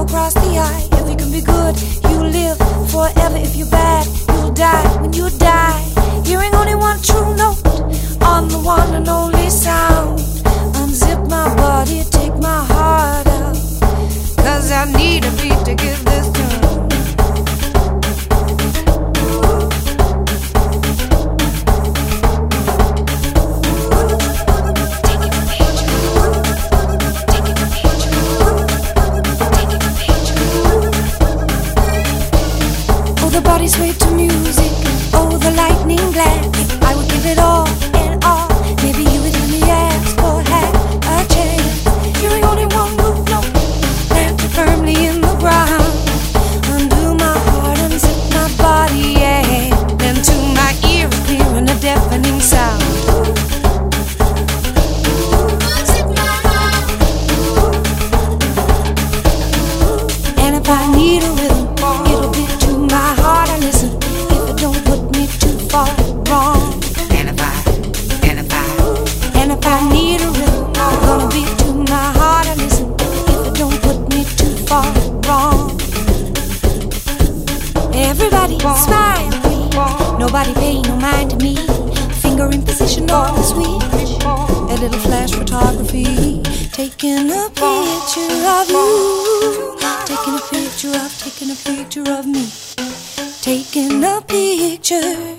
across the eye. If you can be good, you live forever. If you're bad, you'll die. When you die, hearing only one true note on the one and only sound. Unzip my body, take my heart out, 'cause I need a beat to give this tune. Body sway to music, oh the lightning glance. I would give it all and all. Maybe you would let me ask or have a chance. Hearing only one move note, planted firmly in the ground. Undo my heart, unzip my body, yeah. Then to my ear, clear and a deafening sound. Unzip my heart. And if I need a rhythm, it'll be to my heart. I listen if it don't put me too far wrong. And if I need a rhythm, it's gonna be to my heart. I listen if it don't put me too far wrong. Everybody smile, please. Nobody pay no mind to me. Finger in position on the switch. A little flash photography, taking a picture of you. Taking a picture of me. Taking a picture